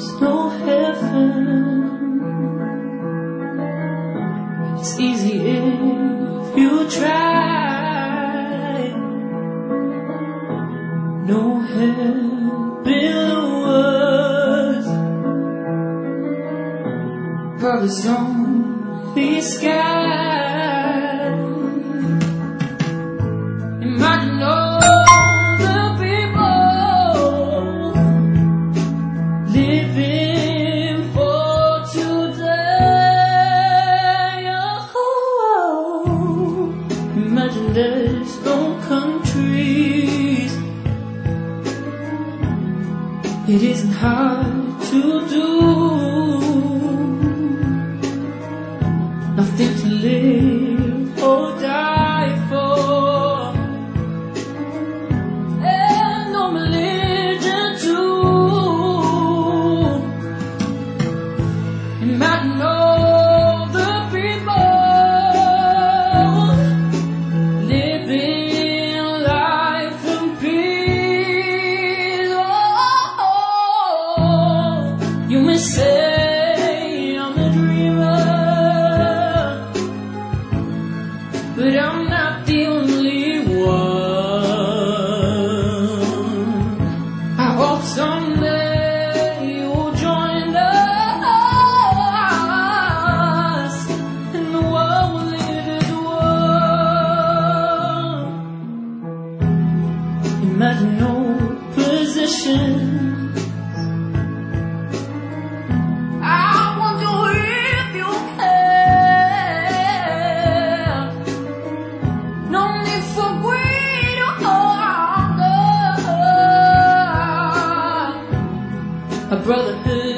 there's no heaven. It's easy if you try. No help in the words, brothers on the sky. Imagine all the people living for today. Oh, imagine there's no countries. It isn't hard to do. Nothing to live or die for, and no religion too. Imagine all the people living life in peace. Oh, you may say I'm a dreamer, but I'm not the only one. I hope someday you'll join us, and the world will live as one. Imagine no position. A brotherhood